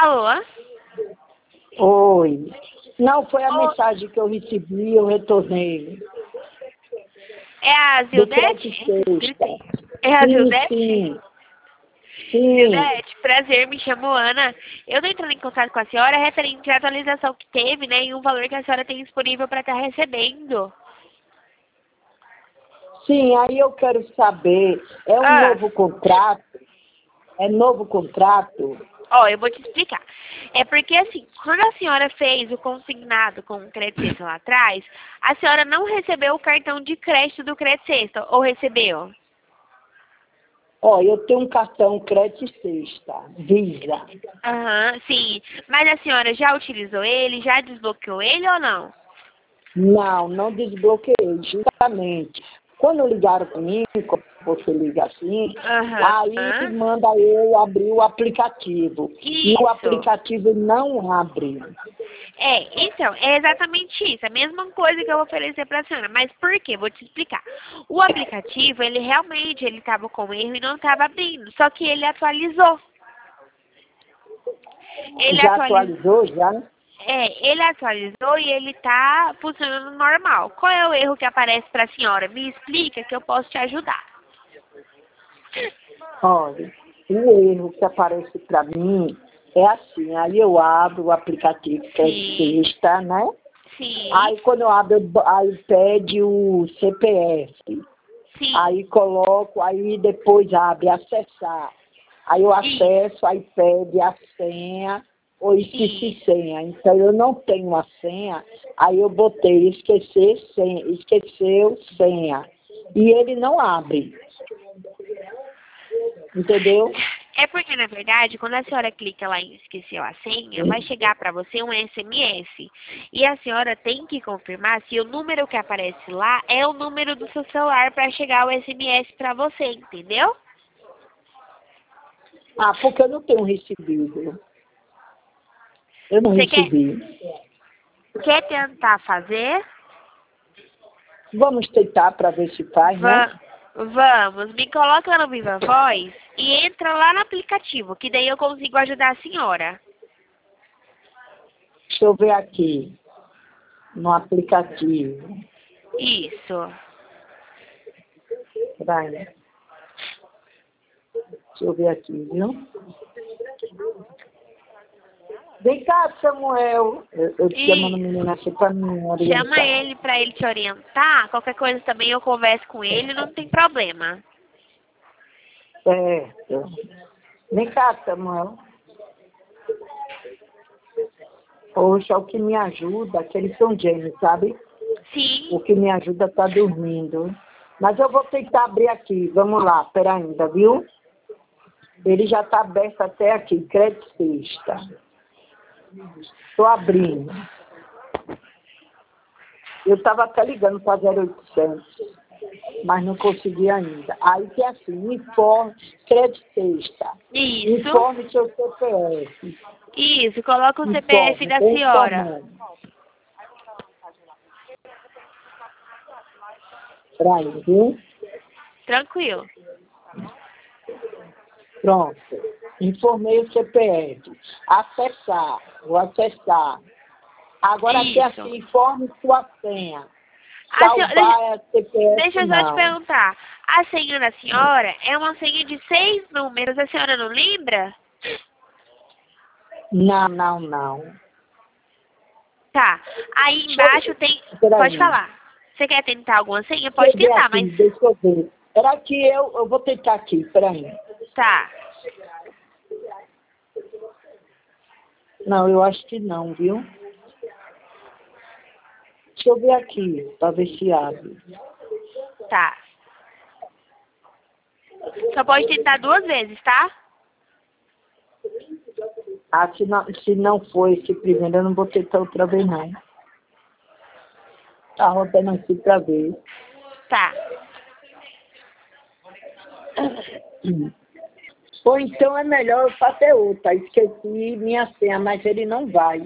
Alô? Oi. Não, foi a mensagem que eu recebi, eu retornei. É a Do Zildete? crédito sexta. É a Sim, Zildete? sim. Sim. Zildete, prazer, me chamo Ana. Eu tô entrando em contato com a senhora referente à atualização que teve, né, e um valor que a senhora tem disponível para estar recebendo. Sim, aí eu quero saber, é um novo contrato? É novo contrato? Ó, eu vou te explicar. É porque, assim, quando a senhora fez o consignado com o Crédito Sexta lá atrás, a senhora não recebeu o cartão de crédito do Crédito Sexta, ou recebeu? Ó, eu tenho um cartão crédito sexta, Visa. Aham, sim. Mas a senhora já utilizou ele, já desbloqueou ele ou não? Não, não desbloqueei, justamente. Quando ligaram para mim, como você liga assim, aí Aham. manda eu abrir o aplicativo. E o Isso. aplicativo não abre. Então, é exatamente isso. A mesma coisa que eu vou oferecer para a senhora. Mas por quê? Vou te explicar. O aplicativo, ele realmente, ele estava com erro e não estava abrindo. Só que ele atualizou. Já atualizou, já? Ele atualizou e ele tá funcionando normal. Qual é o erro que aparece para a senhora? Me explica que eu posso te ajudar. Olha, o erro que aparece para mim é assim, aí eu abro o aplicativo que é sexta, né? Sim. Aí quando eu abro, aí pede o CPF. Sim. Aí coloco, aí depois abre acessar. Aí eu acesso, aí pede a senha ou esqueci senha. Então eu não tenho a senha, aí eu botei esquecer senha, esqueceu senha. E ele não abre. Entendeu? É porque, na verdade, quando a senhora clica lá em esqueceu a senha, vai chegar para você um SMS. E a senhora tem que confirmar se o número que aparece lá é o número do seu celular para chegar o SMS para você, entendeu? Ah, porque eu não tenho recebido. Eu não Você recebi. quer tentar fazer? Vamos tentar para ver se faz, né? Vamos, me coloca no Viva Voz e entra lá no aplicativo, que daí eu consigo ajudar a senhora. Deixa eu ver aqui, no aplicativo. Isso. Vai. Deixa eu ver aqui, viu? Vem cá, Samuel. Eu te chamando o menino aqui para me orientar. Chama ele para ele te orientar. Qualquer coisa também eu converso com ele, não tem problema. Certo. Vem cá, Samuel. Poxa, o que me ajuda, que eles são gêmeos, sabe? Sim. O que me ajuda tá dormindo. Mas eu vou tentar abrir aqui. Vamos lá, espera ainda, viu? Ele já está aberto até aqui, crédito sexta. Estou abrindo. Eu estava até ligando para 0800, mas não consegui ainda. Aí que é assim, informe, crédito sexta. Isso. Informe seu CPF. Isso, coloca o CPF da senhora. Peraí, viu? Tranquilo. Pronto. Informei o CPF. Acessar. Vou acessar. Agora aqui assim, informe sua senha. Salvar CPF deixa eu só te perguntar. A senha da senhora é uma senha de 6 números. A senhora não lembra? Não. Tá. Aí embaixo tem... Pode falar. Você quer tentar alguma senha? Pode tentar, mas... Deixa eu ver. Era que eu vou tentar aqui, peraí. Tá. Não, eu acho que não, viu? Deixa eu ver aqui, para ver se abre. Tá. Só pode tentar 2 vezes, tá? Ah, se não for esse primeiro, eu não vou tentar outra vez, não. Tá rodando aqui para ver. Tá. Ou então é melhor eu fazer outra. Esqueci minha senha, mas ele não vai.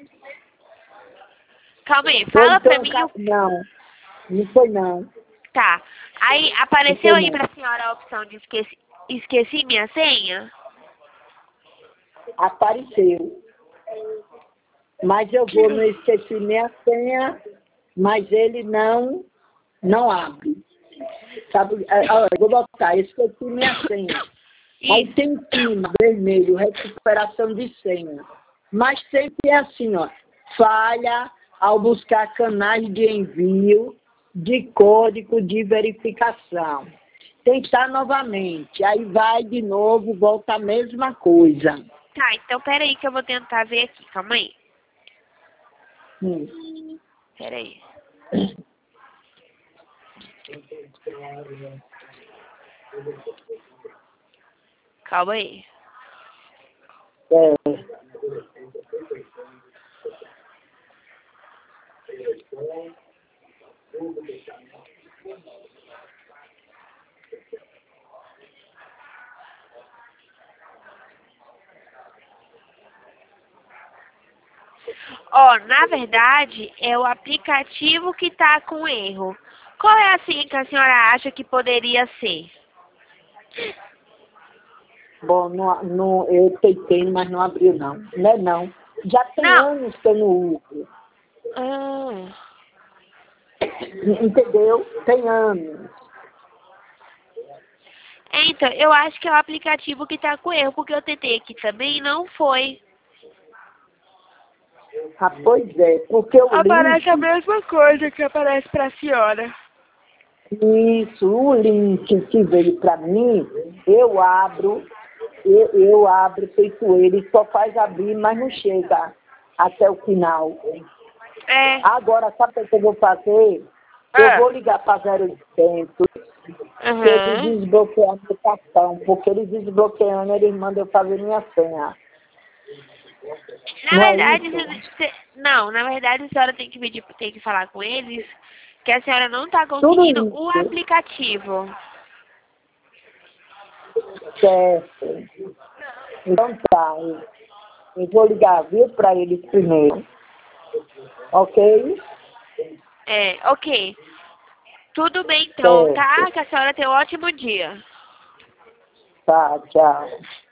Calma aí, fala então, pra mim. Não foi não. Tá. Aí apareceu aí pra senhora a opção de esqueci minha senha? Apareceu. Mas eu vou, não esqueci minha senha, mas ele não abre. Sabe, eu vou botar, esqueci minha senha. Aí tem em cima, vermelho, recuperação de senha. Mas sempre é assim, ó, falha ao buscar canais de envio de código de verificação. Tentar novamente, aí vai de novo, volta a mesma coisa. Tá, então peraí que eu vou tentar ver aqui, calma aí. Peraí. Calma aí. É. Ó, na verdade, é o aplicativo que tá com erro. Qual é a senha que a senhora acha que poderia ser? Bom, eu tentei, mas não abriu não. Não é não. Já tem Não. anos que eu não uso. Entendeu? Tem anos. Então, eu acho que é o aplicativo que tá com erro, porque eu tentei aqui também e não foi. Ah, pois é, porque o Aparece a link, mesma coisa que aparece pra senhora. isso, o link que veio para mim, eu abro, feito ele, só faz abrir, mas não chega até o final. É. Agora, sabe o que eu vou fazer? Eu vou ligar para 0800, Uhum. eles desbloquear meu cartão, porque eles desbloqueando, eles mandam eu fazer minha senha. Na Não é verdade, isso? não, na verdade a senhora tem que pedir, tem que falar com eles que a senhora não tá Tudo conseguindo isso, o aplicativo. certo. Então tá, eu vou ligar, viu, para eles primeiro. Ok? É, ok. Tudo bem então, Certo. tá? Que a senhora tenha um ótimo dia. Tá, tchau.